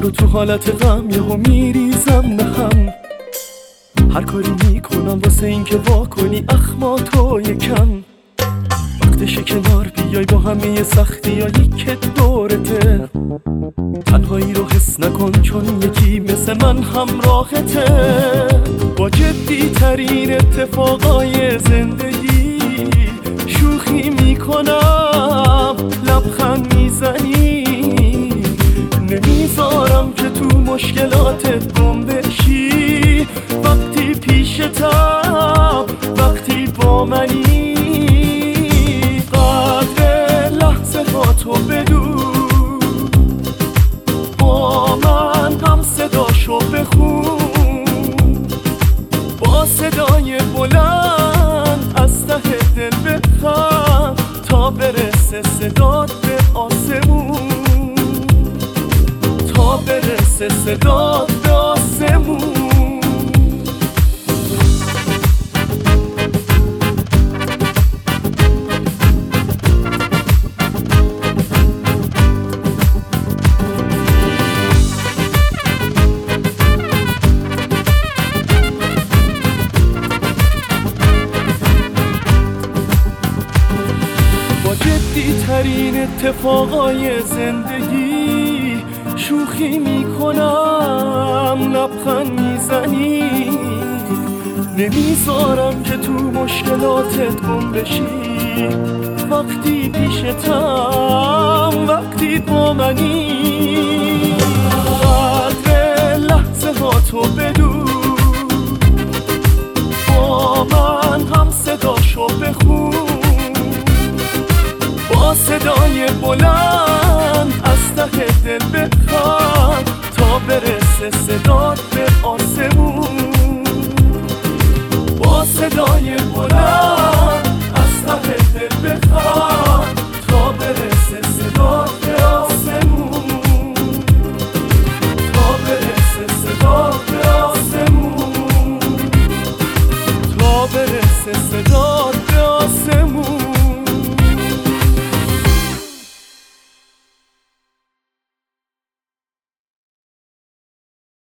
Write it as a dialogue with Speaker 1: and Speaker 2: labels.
Speaker 1: رو تو حالت غم یهو میریزم نهم. هر کاری میکنم واسه این که وا کنی اخماتو یکم. وقتشه کنار بیای با همه سختیایی که دورته. تنهایی رو حس نکن چون یکی مثل من همراهته. با جدی ترین اتفاقای زندگی شوخی میکنم، لبخند میزنی. نمیذارم که تو مشکلاتت گم بشی. وقتی پیشتم، وقتی با منی. قدر لحظه ها تو بدون، با من هم صداشو بخون. با صدای بلند از ته دل بخند تا برسه صدات به آسمون. تا برسه صدات به آسمون. با جدی ترین اتفاقای زندگی شوخی میکنم، لبخند میزنی. نمیذارم که تو مشکلاتت گم بشی. وقتی پیشتم، وقتی با منی. قدر لحظه ها تو بدون، با من هم صداشو بخون. با صدای بلند از ته دل بخواد تا برسه صدات به آسمون. با صدای بلند